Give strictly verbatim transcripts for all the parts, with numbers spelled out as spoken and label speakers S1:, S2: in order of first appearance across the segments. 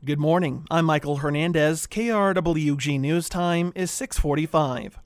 S1: Good morning. I'm Michael Hernandez. K R W G News Time is six forty-five.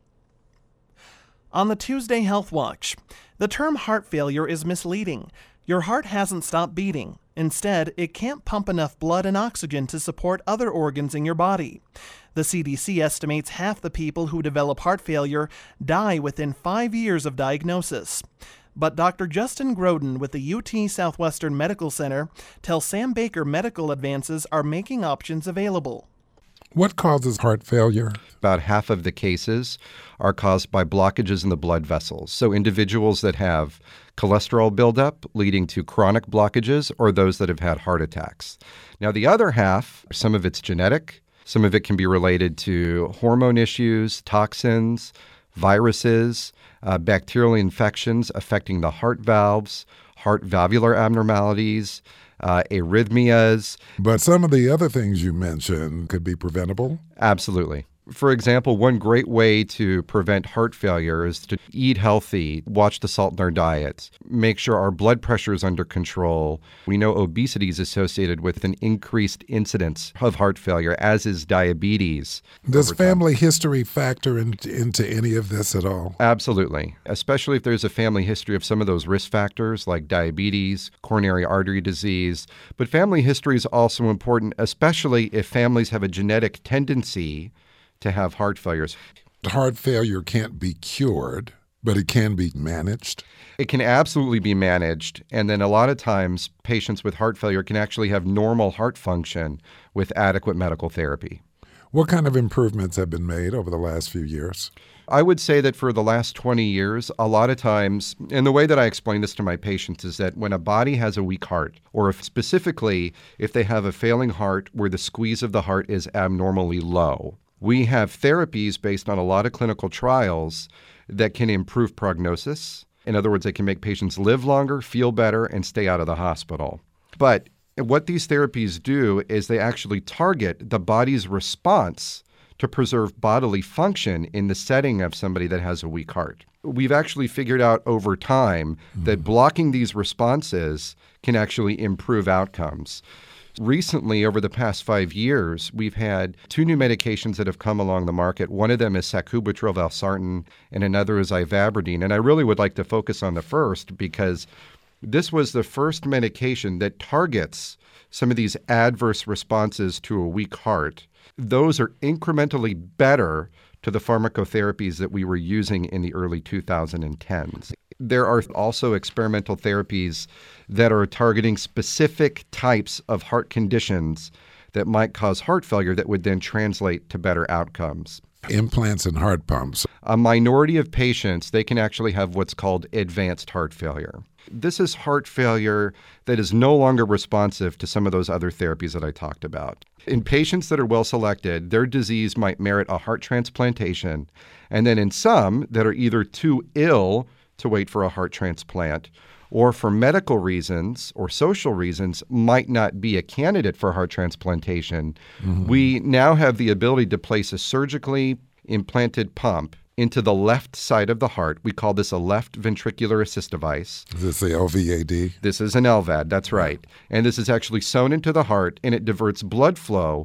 S1: On the Tuesday Health Watch, the term heart failure is misleading. Your heart hasn't stopped beating. Instead, it can't pump enough blood and oxygen to support other organs in your body. The C D C estimates half the people who develop heart failure die within five years of diagnosis. But Doctor Justin Groden with the U T Southwestern Medical Center tells Sam Baker medical advances are making options available.
S2: What causes heart failure?
S3: About half of the cases are caused by blockages in the blood vessels. So individuals that have cholesterol buildup leading to chronic blockages or those that have had heart attacks. Now, the other half, some of it's genetic. Some of it can be related to hormone issues, toxins, viruses, uh, bacterial infections affecting the heart valves, heart valvular abnormalities, uh, arrhythmias.
S2: But some of the other things you mentioned could be preventable?
S3: Absolutely. For example, one great way to prevent heart failure is to eat healthy, watch the salt in our diets, make sure our blood pressure is under control. We know obesity is associated with an increased incidence of heart failure, as is diabetes.
S2: Does family history factor in, into any of this at all?
S3: Absolutely, especially if there's a family history of some of those risk factors like diabetes, coronary artery disease. But family history is also important, especially if families have a genetic tendency to have heart failures.
S2: Heart failure can't be cured, but it can be managed?
S3: It can absolutely be managed. And then a lot of times, patients with heart failure can actually have normal heart function with adequate medical therapy.
S2: What kind of improvements have been made over the last few years?
S3: I would say that for the last twenty years, a lot of times, and the way that I explain this to my patients is that when a body has a weak heart, or if specifically if they have a failing heart where the squeeze of the heart is abnormally low, we have therapies based on a lot of clinical trials that can improve prognosis. In other words, they can make patients live longer, feel better, and stay out of the hospital. But what these therapies do is they actually target the body's response to preserve bodily function in the setting of somebody that has a weak heart. We've actually figured out over time mm-hmm. that blocking these responses can actually improve outcomes. Recently, over the past five years, we've had two new medications that have come along the market. One of them is sacubitril/valsartan, and another is ivabradine. And I really would like to focus on the first because this was the first medication that targets some of these adverse responses to a weak heart. Those are incrementally better to the pharmacotherapies that we were using in the early two thousand tens. There are also experimental therapies that are targeting specific types of heart conditions that might cause heart failure that would then translate to better outcomes.
S2: Implants and heart pumps.
S3: A minority of patients, they can actually have what's called advanced heart failure. This is heart failure that is no longer responsive to some of those other therapies that I talked about. In patients that are well selected, their disease might merit a heart transplantation. And then in some that are either too ill to wait for a heart transplant, or for medical reasons or social reasons might not be a candidate for heart transplantation, mm-hmm. we now have the ability to place a surgically implanted pump into the left side of the heart. We call this a left ventricular assist device.
S2: Is this the L V A D?
S3: This is an L V A D, that's right. And this is actually sewn into the heart, and it diverts blood flow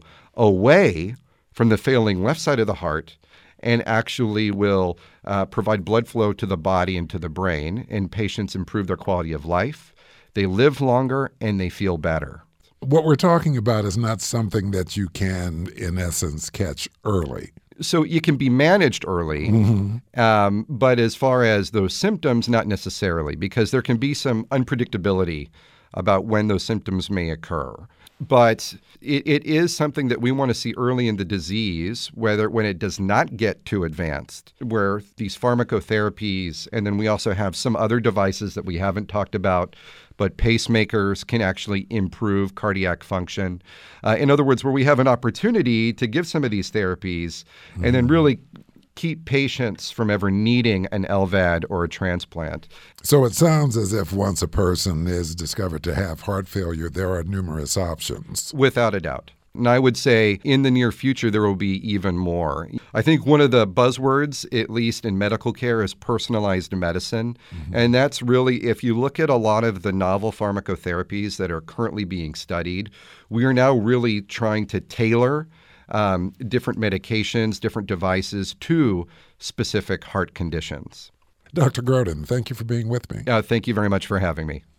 S3: away from the failing left side of the heart and actually will uh, provide blood flow to the body and to the brain, and patients improve their quality of life. They live longer, and they feel better.
S2: What we're talking about is not something that you can, in essence, catch early.
S3: So it can be managed early, mm-hmm. um, but as far as those symptoms, not necessarily, because there can be some unpredictability about when those symptoms may occur. But it, it is something that we want to see early in the disease, whether when it does not get too advanced, where these pharmacotherapies, and then we also have some other devices that we haven't talked about, but pacemakers can actually improve cardiac function. Uh, in other words, where we have an opportunity to give some of these therapies mm-hmm. and then really keep patients from ever needing an L V A D or a transplant.
S2: So it sounds as if once a person is discovered to have heart failure, there are numerous options.
S3: Without a doubt. And I would say in the near future, there will be even more. I think one of the buzzwords, at least in medical care, is personalized medicine. Mm-hmm. And that's really, if you look at a lot of the novel pharmacotherapies that are currently being studied, we are now really trying to tailor um, different medications, different devices to specific heart conditions.
S2: Doctor Grodin, thank you for being with me.
S3: Uh, thank you very much for having me.